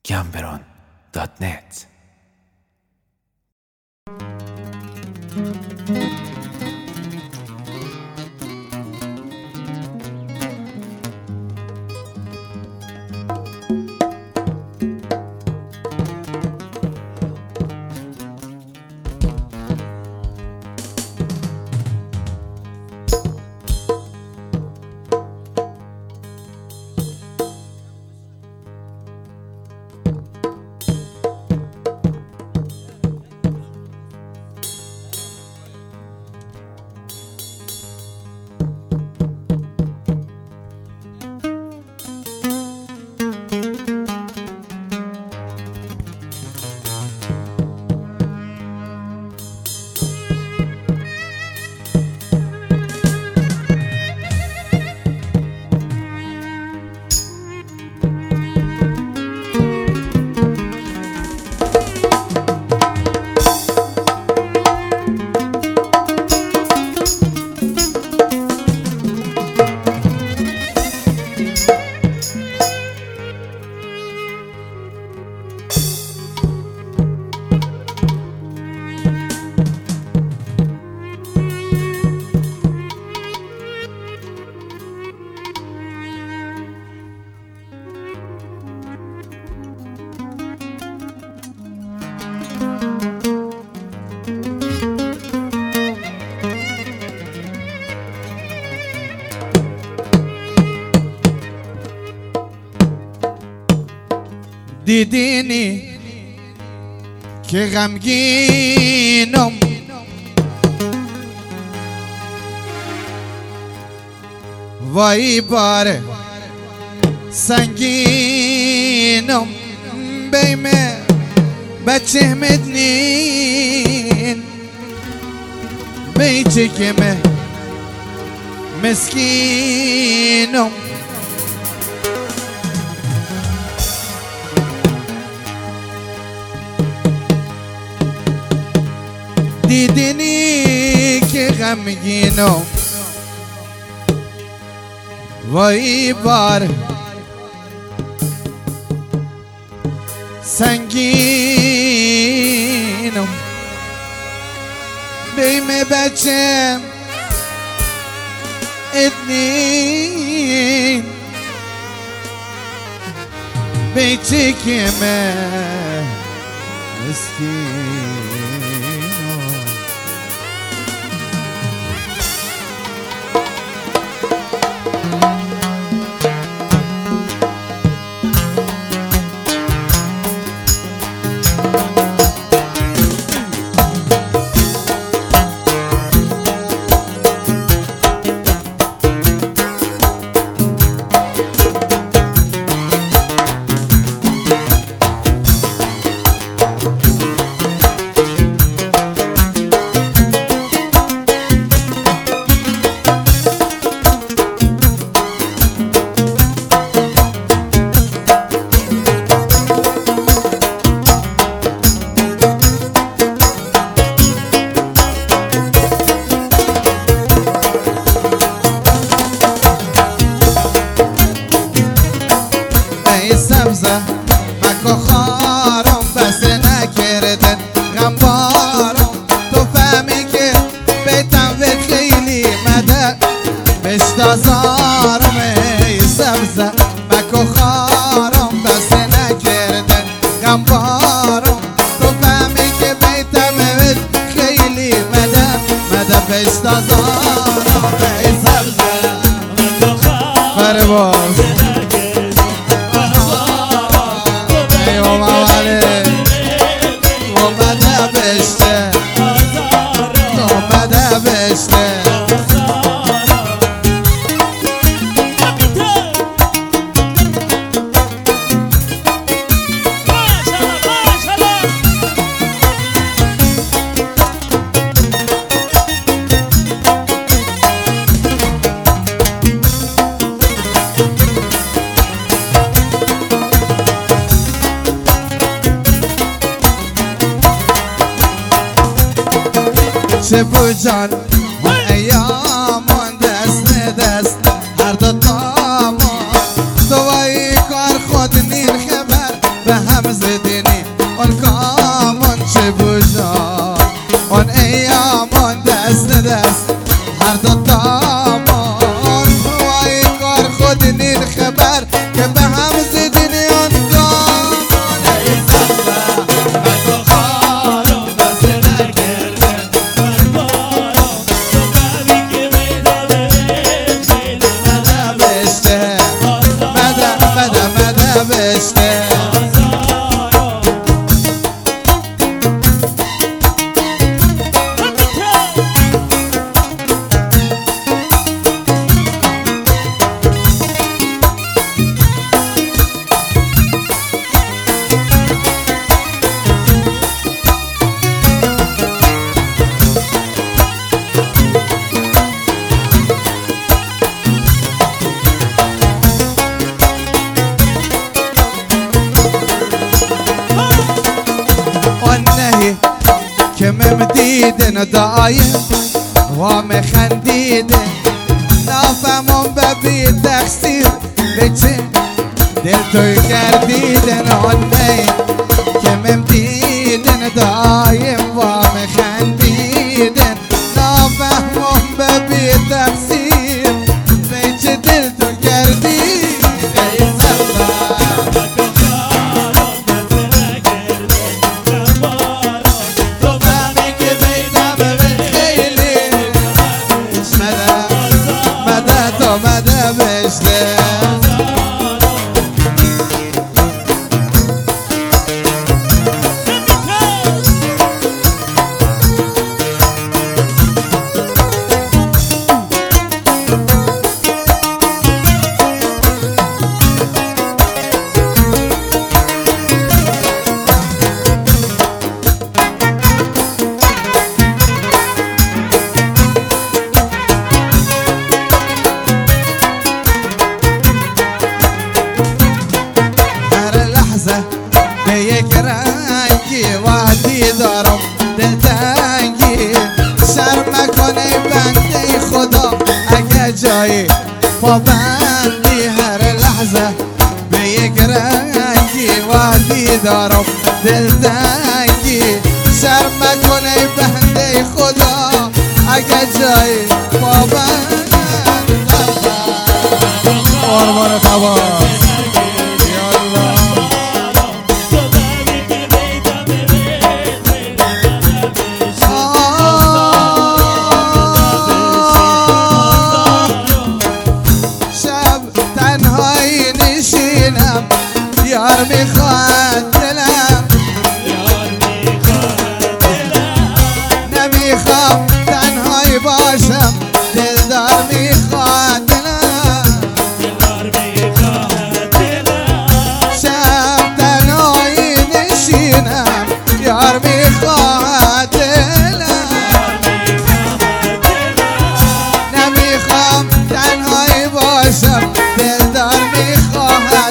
gambron.net. دیدینی که غمگینم، وای باره سنگینم، بیمه بچه مدنین بیچه کمه مسکینم. دیدینی که غمگینم، وای بار سنگینم، بیم بچه ادنین بیچه کمه مسکین. سبزه مکو خارم بس نکردن غمبارم، تو فهمی که بیتم و خیلی مده بشتازارم. ای سبزه مکو خارم بس نکردن غمبارم، تو فهمی که بیتم و خیلی مده بشتازارم. ای سبزه مکو خارم شبو جان ایامان دست ندست هر دو تامان دوایی کار خود نیر خبر به هم ممديدن دايم ومخنديدن نافهمون ببي تقصیر بچه دل توی کردیدن آنه که ممدیدن دایم ومخندیدن نافهمون ببی تقصیر بچه دل توی کردیدن به یک رنگی وحدی دارم دلتنگی شرم کنه بنده خدا اگه جایی پابندی هر لحظه به یک رنگی وحدی دارم دلتنگی شرم کنه بنده خدا اگه جایی پابندی قربان خواهد یار میخواد دلم نمیخوام تنهایی باشم دلدار میخواد دلم شب تنهایی نشینم یار میخواد دلم نمیخوام تنهایی باشم دلدار میخواد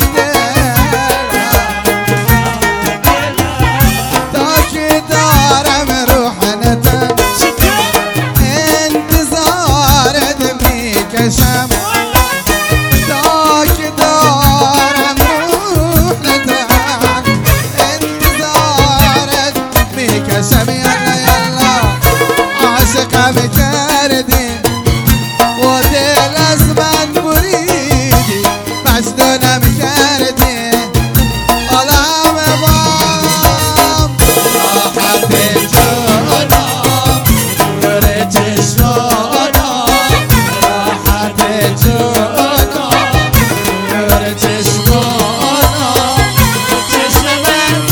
کردی و دل از من بریدی مجنونم کردی عالم بام راحت جانم نور چشمانم راحت جانم نور چشمانم چشم من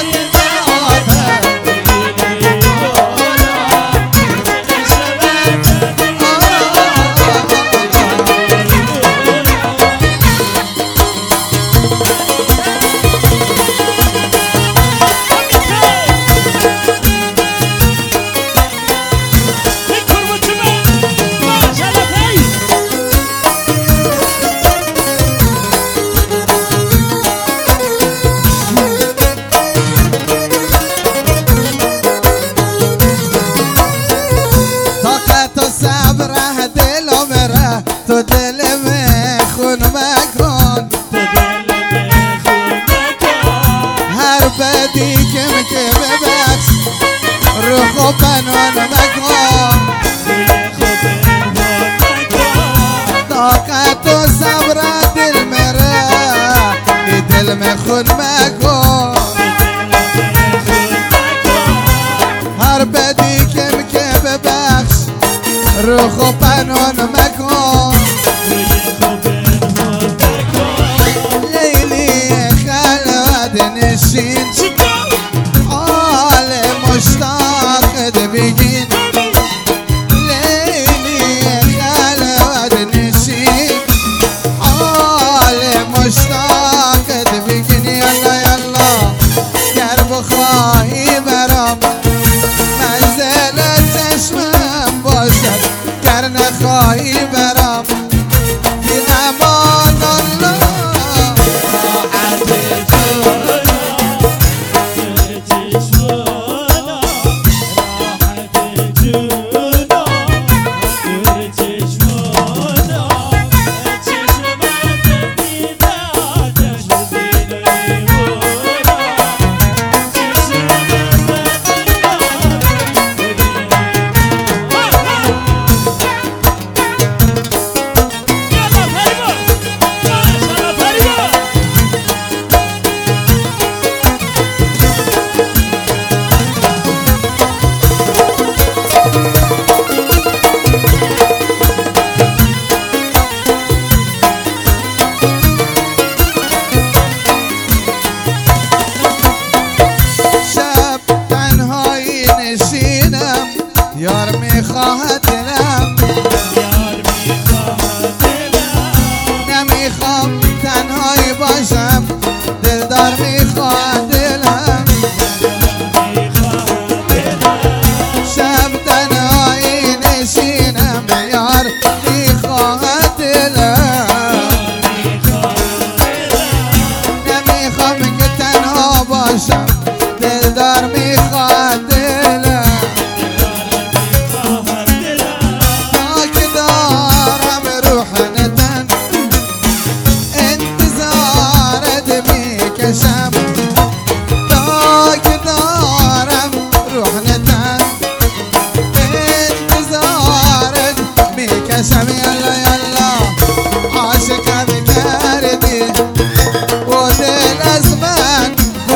تو دل میں خون مکن هر بدی که ببخش روح و پنهان مکن طاقت و صبر دل میره دل میں خون مکن هر بدی که ببخش روح و پنهان مکن لیلی خلوت نشین حال مشتاقت بگین لیلی خلوت نشین حال مشتاقت بگین یالله یالله گر بخواهی برام منزل چشمم باشد گر نخواهی برام فی امان الله راحت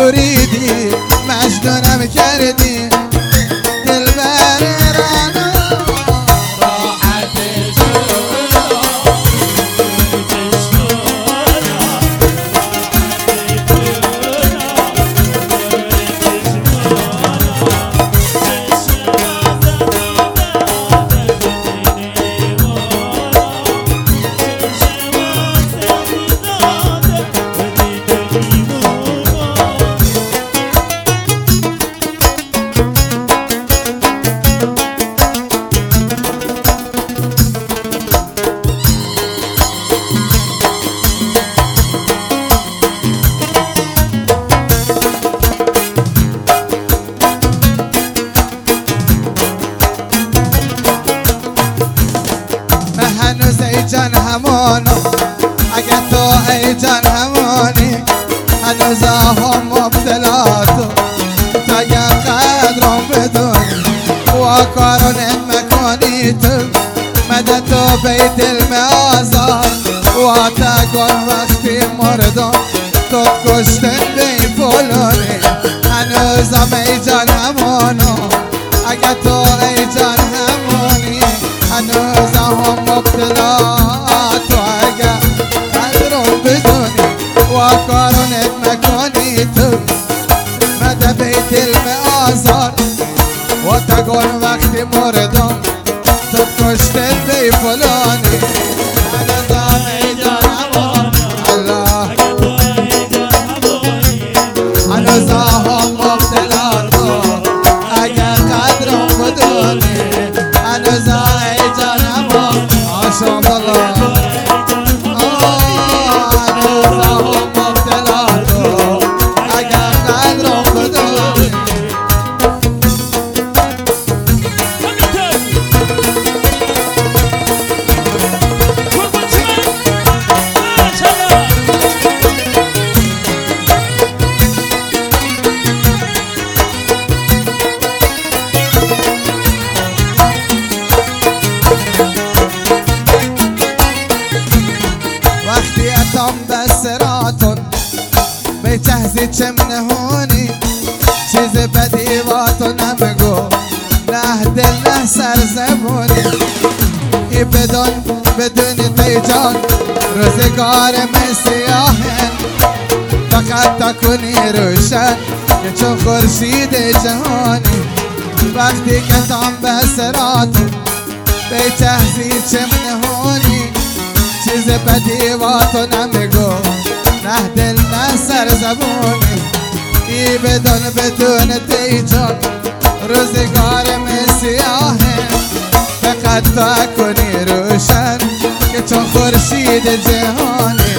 بریدی مجنونم کردی دلبر رانا راحت هنوز ای جان همانو اگر تو ای جان همانی هنوز هم مبتلاتو تا یا قدرم بدونی و کارونت مکانی تو مدد تو بی دل می آزار و تا کن وقتی مردم تو کشتن بی فلونی هنوز هم ای جان همانو اگر تو ای جان همانی هنوز هم مبتلات و اگر قدرم بدونی و کارونت مکانی تو مده بی دل می آزار و تگون وقتی مردم تو کشتن بی فلانی هنوز هم ای جان همان الله هنوز هم مبتلات و اگر قدرم بدونی هنوز ای جان همان آشام الله هنوز هم مبتلات و اگر قدرم بدونی وقتی اتام بسراتون به جهزی چمنهونی چیز بدی واتو نمگو نه دل نه سر زبونی ای بدون تیجان روزگار من سیاهن فقط تکنی روشن که چون خورشید جهانی وقتی که تام بسراتون به جهزی چمنهونی چیز بدی با تو نمیگو نه دل نه سر زبونی ای بدون دیجان روزگار من سیاهه فقط تا کنی روشن که چون خورشید جهانی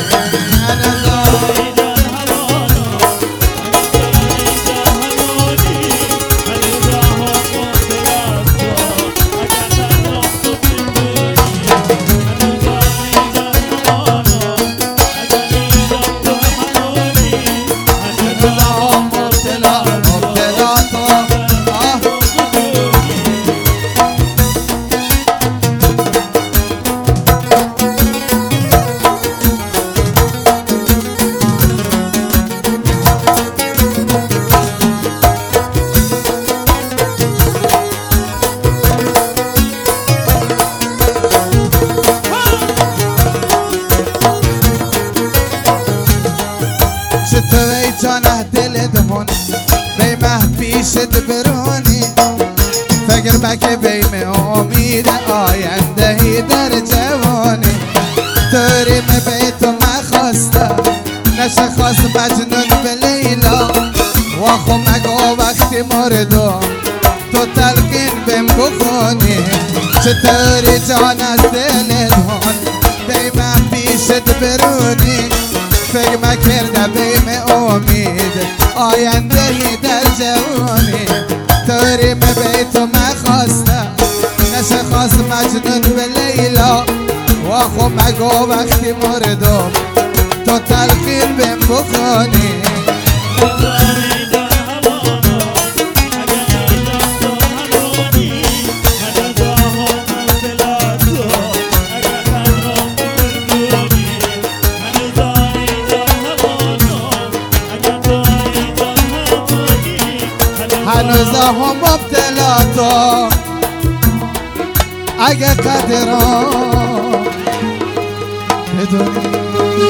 چطور ای جانه دل دمون بیمه پیشت برونی فکر بکه بیم امید آینده هی در جوانی طوری می تو مخواسته نشه خواست مجنون به لیلا و خو مگو وقتی مردم تو تلقین بیم بخونی چطوری جان از دل دمون بیمه پیشت برونی فکر مکرده بیم امید آینده هی در جوانی طوری می تو مخواسته نشه خواست مجنون به لیلا و خو مگو وقتی مردم تو تلقین بیم بخونی هنوز هم مبتلا تو اگه قدرم بدونی.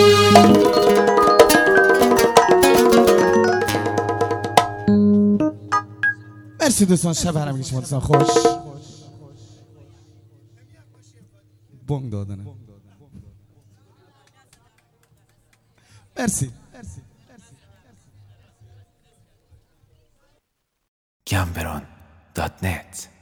مرسی دوستان، شب همگی شما دوستان خوش. بونگ دادنه. مرسی. Gamberon.net